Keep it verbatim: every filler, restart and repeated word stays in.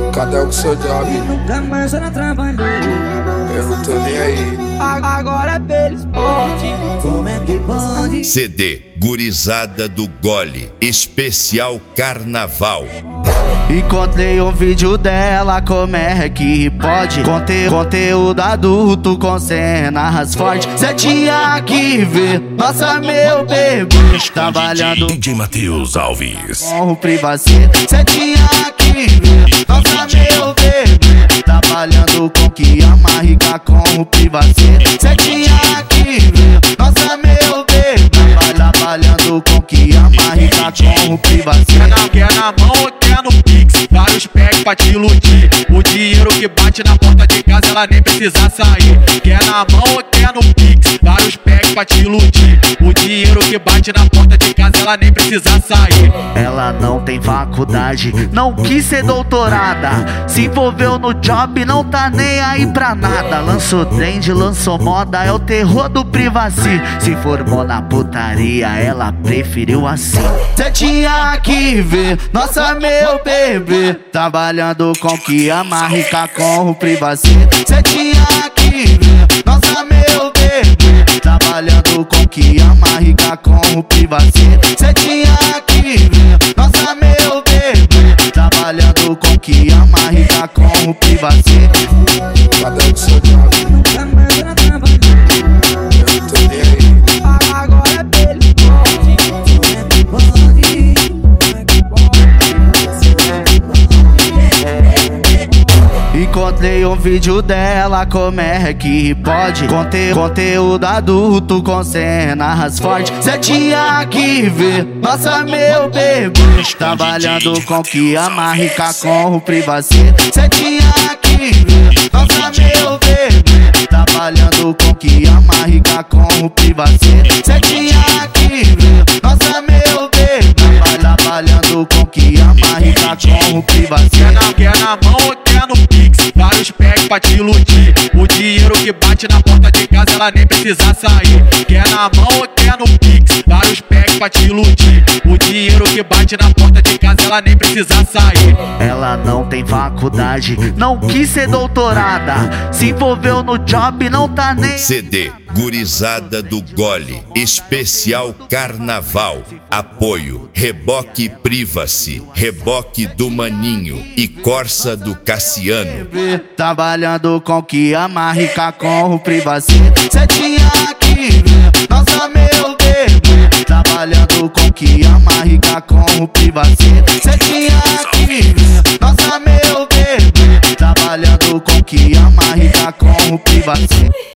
Cadê o seu job? Nunca mais ela trabalhou. Eu não tô nem aí. Agora é pelo esporte. Como é que pode? C D Gurizada do Gole, especial Carnaval. Encontrei um vídeo dela, como é que pode? Conte conteúdo adulto com cenas fortes. Cê tinha que ver, nossa, meu bebê trabalhando D J Matheus Alves com o privacy. Cê tinha que ver, nossa, meu bebê trabalhando com que ama rica com o privacy. Cê tinha que ver, nossa, meu bebê trabalhando com que ama rica com o privacy. Quer na, quer na mão ou quer no pix? Vários packs pra te iludir. O dinheiro que bate na porta de casa ela nem precisa sair. Quer na mão ou quer no pix? Vários packs pra te iludir. O dinheiro que bate na porta de casa ela nem precisa sair. Ela não tem faculdade, não quis ser doutorada. Se envolveu no job, não tá nem aí pra nada. Lançou trend, lançou moda, é o terror do privacy. Se formou na putaria, ela preferiu assim. Cê tinha que ver, nossa, meu bebê trabalhando com que ama rica com o privacy. Cê tinha que ver, nossa, meu bebê trabalhando com que ama rica com o privacy. Cê tinha que ver, nossa, meu bebê trabalhando com que ama rica com o privacy. Cadê o seu job? Nunca mais ela trabalhou. Eu não tô nem aí. Agora é pelo esporte. Como é que pode? Como é que pode? Encontrei um vídeo dela, como é que pode? Conte conteúdo adulto com cenas fortes. Cê tinha que ver, nossa, meu bebê trabalhando com que ama rica com o privacy. Cê tinha que ver, nossa, meu bebê trabalhando com que ama rica com o privacy. Cê tinha que ver, nossa, meu bebê trabalhando com que ama rica com o privacy. Quer na, quer na mão ou quer no pix? Vários packs pra te iludir. O dinheiro que bate na porta de casa ela nem precisa sair. Quer na mão ou quer no pix? Vários packs pra te iludir. O dinheiro que bate na porta de casa ela nem precisa sair. Ela não tem faculdade, não quis ser doutorada. Se envolveu no job, não tá nem. C D Gurizada do Gole, especial Carnaval. Apoio Reboque Privacy, Reboque do Maninho e Corsa do Cassiano. Trabalhando com que ama rica com o privacy. Cê tinha que ver, nossa, meu bebê trabalhando com que ama rica com o privacy. Cê tinha que ver, nossa, meu bebê trabalhando com que ama rica com o privacy.